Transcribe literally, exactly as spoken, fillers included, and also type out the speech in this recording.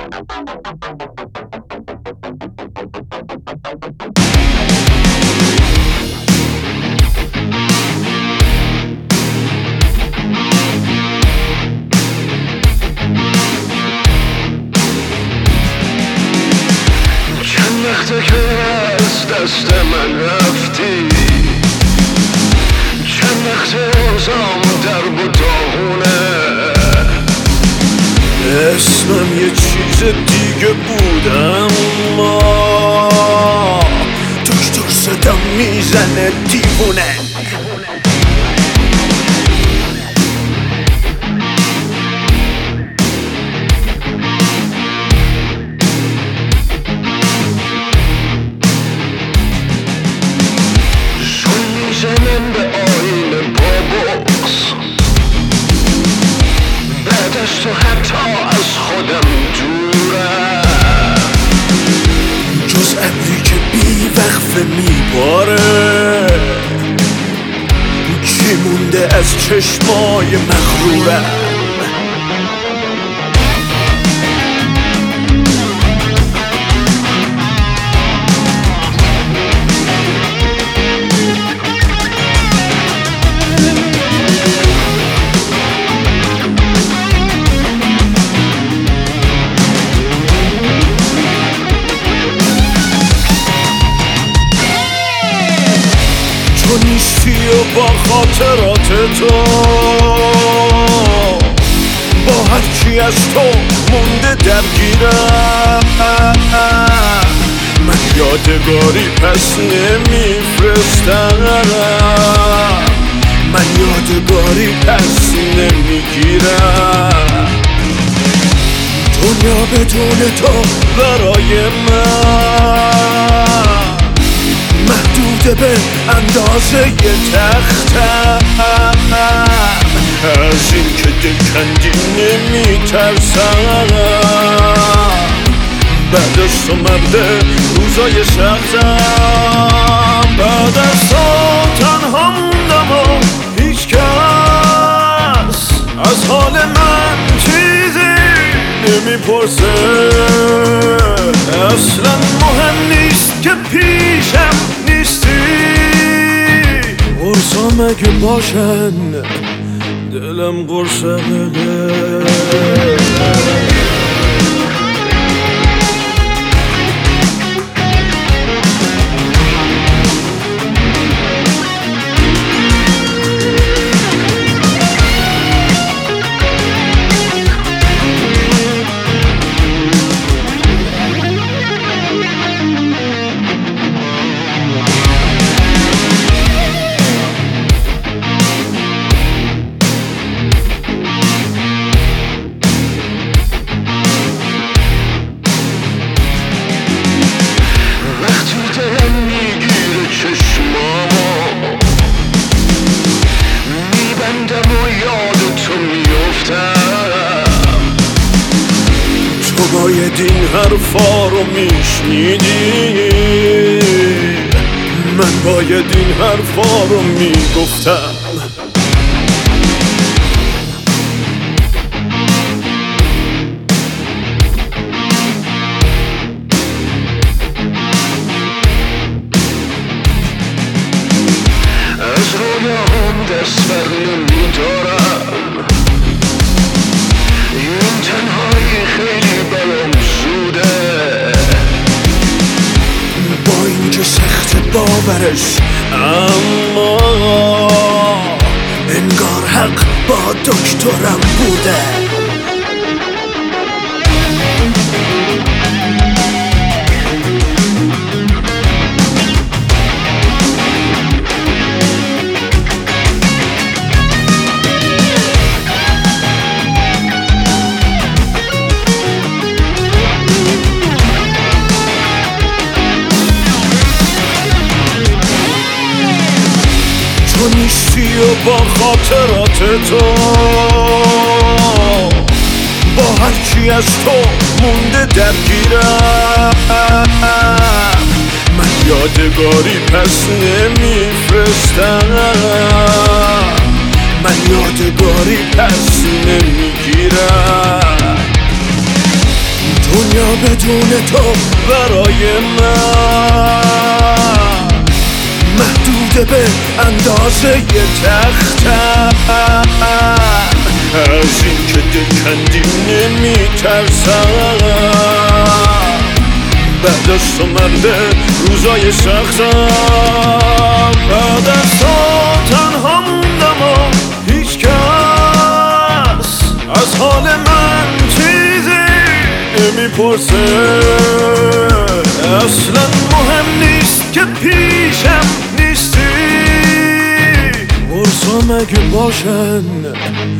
چند وقته که از دست من رفتی، چند وقته اوزام در و داغونه. اسمم یه چیز دیگه بود اما دکتر صدام میزنه دیوونه. شون میزنم به آینه بابوس، بعد از تو حتی از خودم دورم. جز ابری که بی وقفه میباره، چی مونده از چشمای مغرورم؟ تو نیستی و با خاطرات تو، با هرچی از تو مونده درگیرم. من یادگاری پس نمیفرستم، من یادگاری پس نمیگیرم. دنیا بدون تو برای من محدود به اندازه یه تختم. از این که دلکندی نمیترسم، بعد از تو مرد روزای سختم. بعد از تو تنها موندم و هیچ کس از حال من چیزی نمیپرسه. اصلا مهم نیست که پیشم نیستی، قرصا مگه باشن دلم قرصه. باید این حرفا رو میشنیدی، من باید این حرفا رو میگفتم. از رویاهم دست بر نمیدارم، این تنهایی خیلی برام زوده. با اینکه سخت باورش، اما انگار حق با دکترم بوده. تو نیستی و با خاطرات تو، با هرچی از تو مونده درگیرم. من یادگاری پس نمیفرستم، من یادگاری پس نمیگیرم. دنیا بدون تو برای من محدود به اندازه تختم. از این که دلکندی نمی ترسم، بعد از تو مرد روزای سختم. بعد از تو تنها موندم و هیچ کس از حال من چیزی نمیپرسه. اصلا مهم نیست که پیشم نیستی، ورسا مگه باشن